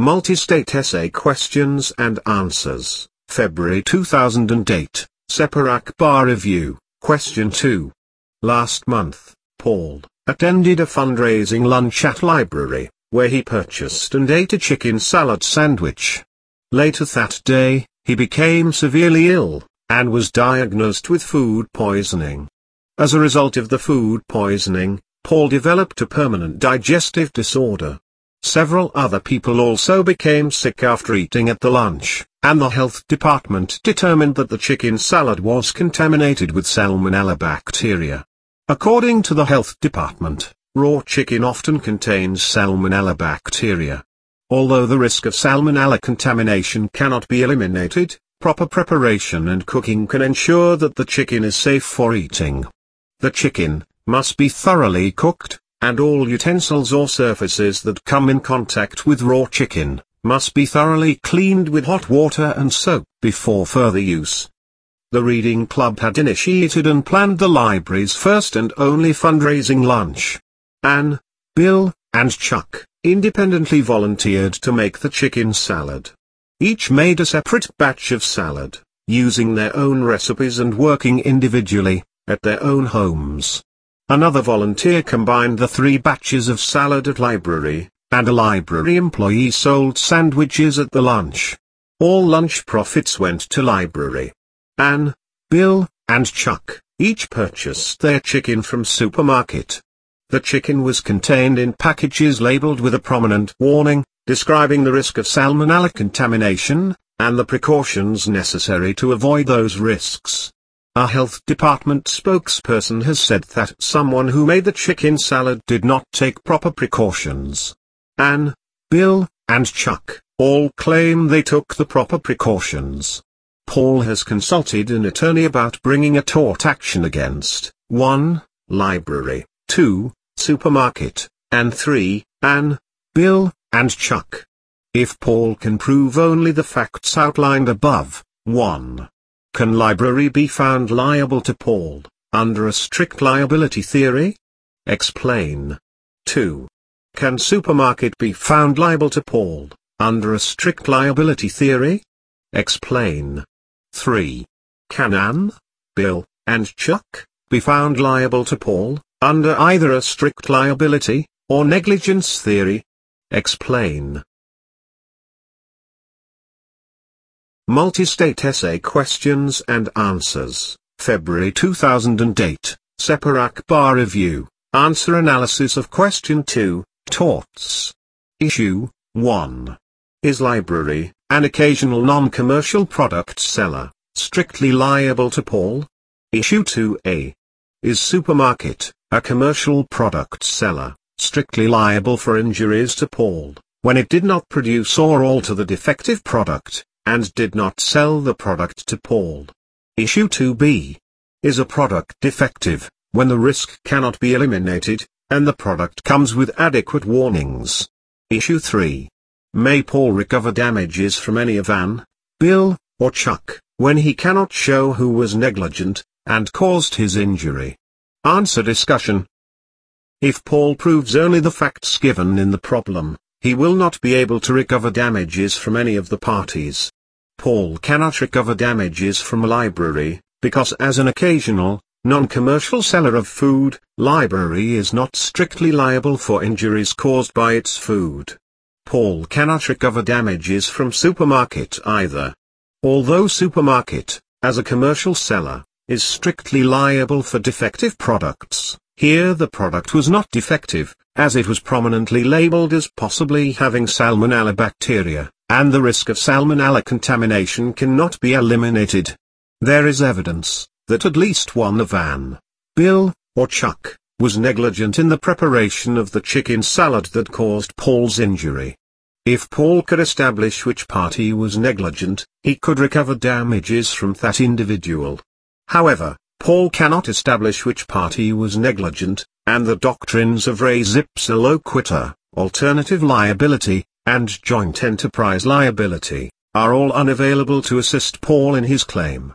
Multi-State Essay Questions and Answers, February 2008, Separak Bar Review, Question 2. Last month, Paul attended a fundraising lunch at library, where he purchased and ate a chicken salad sandwich. Later that day, he became severely ill, and was diagnosed with food poisoning. As a result of the food poisoning, Paul developed a permanent digestive disorder. Several other people also became sick after eating at the lunch, and the health department determined that the chicken salad was contaminated with Salmonella bacteria. According to the health department, raw chicken often contains Salmonella bacteria. Although the risk of Salmonella contamination cannot be eliminated, proper preparation and cooking can ensure that the chicken is safe for eating. The chicken must be thoroughly cooked, and all utensils or surfaces that come in contact with raw chicken must be thoroughly cleaned with hot water and soap before further use. The Reading Club had initiated and planned the library's first and only fundraising lunch. Anne, Bill, and Chuck independently volunteered to make the chicken salad. Each made a separate batch of salad, using their own recipes and working individually, at their own homes. Another volunteer combined the 3 batches of salad at library, and a library employee sold sandwiches at the lunch. All lunch profits went to library. Anne, Bill, and Chuck each purchased their chicken from supermarket. The chicken was contained in packages labeled with a prominent warning, describing the risk of Salmonella contamination, and the precautions necessary to avoid those risks. A health department spokesperson has said that someone who made the chicken salad did not take proper precautions. Anne, Bill, and Chuck all claim they took the proper precautions. Paul has consulted an attorney about bringing a tort action against 1. Library, 2. Supermarket, and 3. Anne, Bill, and Chuck. If Paul can prove only the facts outlined above, 1. Can library be found liable to Paul, under a strict liability theory? Explain. 2. Can supermarket be found liable to Paul, under a strict liability theory? Explain. 3. Can Anne, Bill, and Chuck be found liable to Paul, under either a strict liability, or negligence theory? Explain. Multi-State Essay Questions and Answers, February 2008, Separak Bar Review, Answer Analysis of Question 2, Torts. Issue 1. Is library, an occasional non-commercial product seller, strictly liable to Paul? Issue 2a. Is supermarket, a commercial product seller, strictly liable for injuries to Paul, when it did not produce or alter the defective product, and did not sell the product to Paul? Issue 2b. Is a product defective, when the risk cannot be eliminated, and the product comes with adequate warnings? Issue 3. May Paul recover damages from any of Anne, Bill, or Chuck, when he cannot show who was negligent, and caused his injury? Answer discussion. If Paul proves only the facts given in the problem, he will not be able to recover damages from any of the parties. Paul cannot recover damages from a library, because as an occasional, non-commercial seller of food, library is not strictly liable for injuries caused by its food. Paul cannot recover damages from supermarket either. Although supermarket, as a commercial seller, is strictly liable for defective products, here the product was not defective, as it was prominently labeled as possibly having Salmonella bacteria, and the risk of Salmonella contamination cannot be eliminated. There is evidence that at least one of Anne, Bill, or Chuck was negligent in the preparation of the chicken salad that caused Paul's injury. If Paul could establish which party was negligent, he could recover damages from that individual. However, Paul cannot establish which party was negligent, and the doctrines of res ipsa loquitur, alternative liability, and joint enterprise liability, are all unavailable to assist Paul in his claim.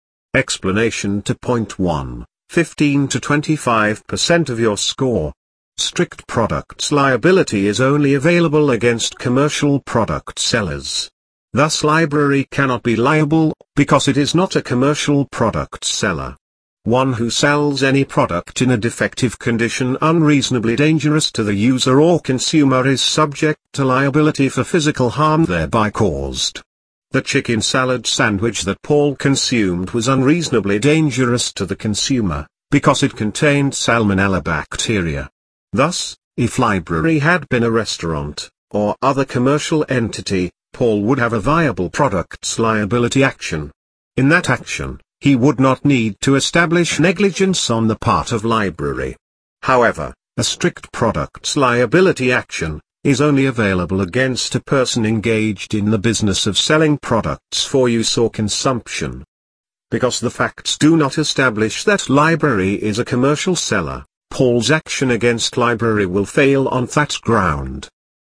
Explanation to point 1, 15 to 25% of your score. strict products liability is only available against commercial product sellers. Thus library cannot be liable, because it is not a commercial product seller. One who sells any product in a defective condition unreasonably dangerous to the user or consumer is subject to liability for physical harm thereby caused. The chicken salad sandwich that Paul consumed was unreasonably dangerous to the consumer, because it contained salmonella bacteria. Thus, if library had been a restaurant, or other commercial entity, Paul would have a viable products liability action. In that action, he would not need to establish negligence on the part of library. However, a strict products liability action is only available against a person engaged in the business of selling products for use or consumption. Because the facts do not establish that library is a commercial seller, Paul's action against library will fail on that ground.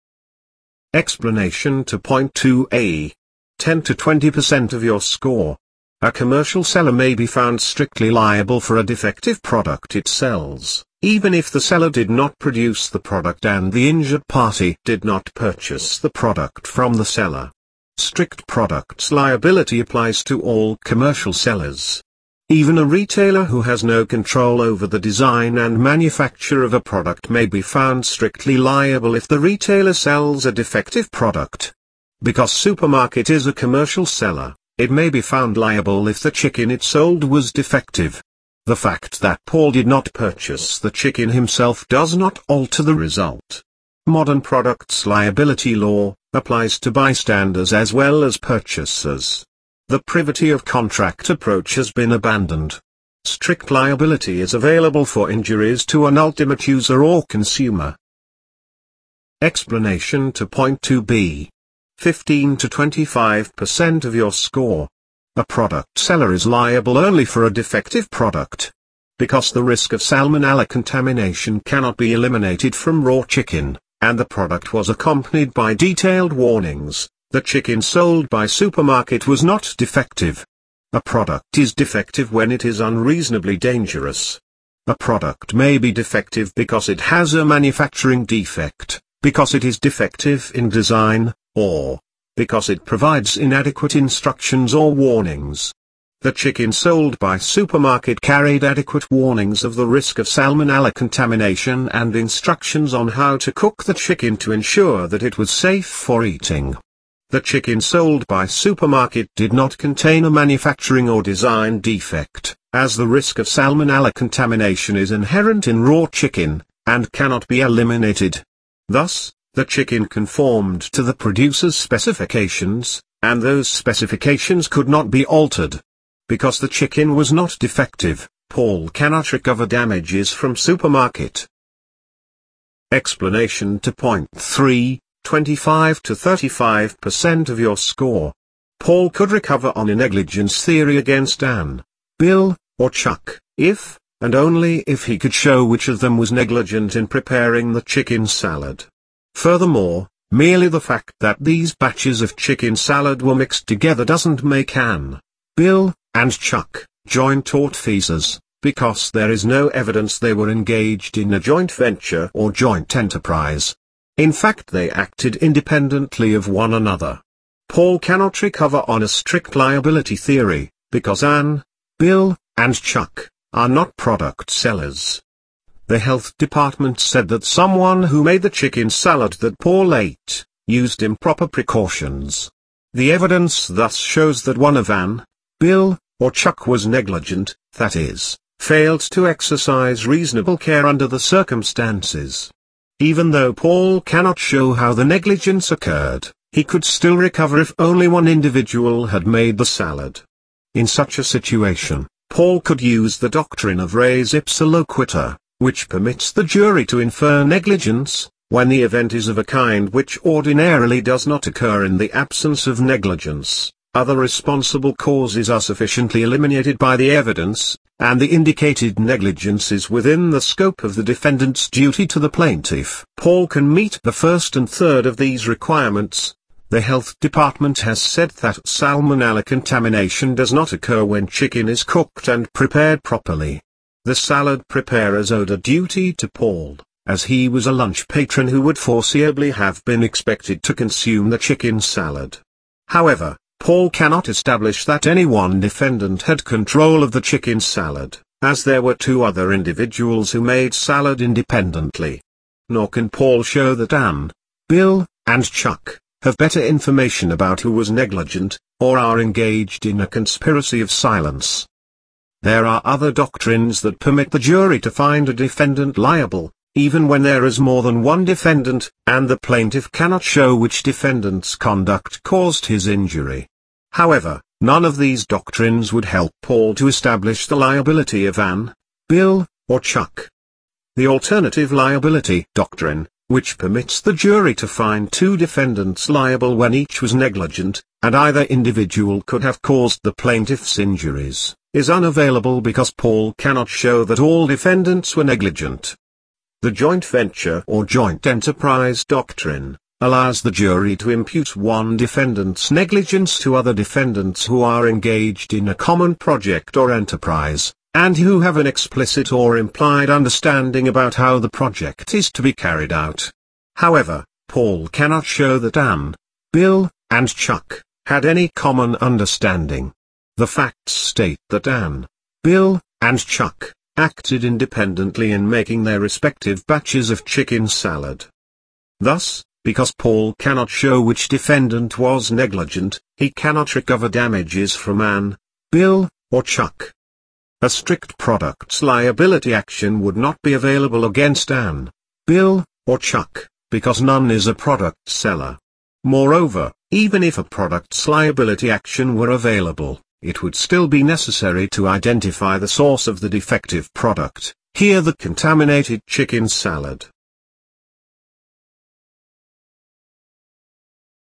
Explanation to point 2a. 10 to 20% of your score. A commercial seller may be found strictly liable for a defective product it sells, even if the seller did not produce the product and the injured party did not purchase the product from the seller. Strict products liability applies to all commercial sellers. Even a retailer who has no control over the design and manufacture of a product may be found strictly liable if the retailer sells a defective product. Because supermarket is a commercial seller, it may be found liable if the chicken it sold was defective. The fact that Paul did not purchase the chicken himself does not alter the result. Modern products liability law applies to bystanders as well as purchasers. The privity of contract approach has been abandoned. Strict liability is available for injuries to an ultimate user or consumer. Explanation to point 2b. 15 to 25% of your score. A product seller is liable only for a defective product. Because the risk of salmonella contamination cannot be eliminated from raw chicken, and the product was accompanied by detailed warnings, the chicken sold by supermarket was not defective. A product is defective when it is unreasonably dangerous. A product may be defective because it has a manufacturing defect, because it is defective in design, or because it provides inadequate instructions or warnings. The chicken sold by supermarket carried adequate warnings of the risk of salmonella contamination and instructions on how to cook the chicken to ensure that it was safe for eating. The chicken sold by supermarket did not contain a manufacturing or design defect, as the risk of salmonella contamination is inherent in raw chicken, and cannot be eliminated. Thus, the chicken conformed to the producer's specifications, and those specifications could not be altered. Because the chicken was not defective, Paul cannot recover damages from supermarket. Explanation to point 3. 25 to 35% of your score. Paul could recover on a negligence theory against Anne, Bill, or Chuck, if, and only if he could show which of them was negligent in preparing the chicken salad. Furthermore, merely the fact that these batches of chicken salad were mixed together doesn't make Anne, Bill, and Chuck joint tortfeasors, because there is no evidence they were engaged in a joint venture or joint enterprise. In fact, they acted independently of one another. Paul cannot recover on a strict liability theory, because Anne, Bill, and Chuck are not product sellers. The health department said that someone who made the chicken salad that Paul ate used improper precautions. The evidence thus shows that one of Anne, Bill, or Chuck was negligent, that is, failed to exercise reasonable care under the circumstances. Even though Paul cannot show how the negligence occurred, he could still recover if only one individual had made the salad. In such a situation, Paul could use the doctrine of res ipsa loquitur, which permits the jury to infer negligence, when the event is of a kind which ordinarily does not occur in the absence of negligence. Other responsible causes are sufficiently eliminated by the evidence, and the indicated negligence is within the scope of the defendant's duty to the plaintiff. Paul can meet the first and third of these requirements. The health department has said that salmonella contamination does not occur when chicken is cooked and prepared properly. The salad preparers owed a duty to Paul, as he was a lunch patron who would foreseeably have been expected to consume the chicken salad. However, Paul cannot establish that any one defendant had control of the chicken salad, as there were two other individuals who made salad independently. Nor can Paul show that Ann, Bill, and Chuck have better information about who was negligent, or are engaged in a conspiracy of silence. There are other doctrines that permit the jury to find a defendant liable, even when there is more than one defendant, and the plaintiff cannot show which defendant's conduct caused his injury. However, none of these doctrines would help Paul to establish the liability of Ann, Bill, or Chuck. The alternative liability doctrine, which permits the jury to find two defendants liable when each was negligent, and either individual could have caused the plaintiff's injuries, is unavailable because Paul cannot show that all defendants were negligent. The joint venture or joint enterprise doctrine allows the jury to impute one defendant's negligence to other defendants who are engaged in a common project or enterprise, and who have an explicit or implied understanding about how the project is to be carried out. However, Paul cannot show that Ann, Bill, and Chuck had any common understanding. The facts state that Ann, Bill, and Chuck acted independently in making their respective batches of chicken salad. Thus, because Paul cannot show which defendant was negligent, he cannot recover damages from Ann, Bill, or Chuck. A strict products liability action would not be available against Ann, Bill, or Chuck, because none is a product seller. Moreover, even if a products liability action were available, it would still be necessary to identify the source of the defective product, here the contaminated chicken salad.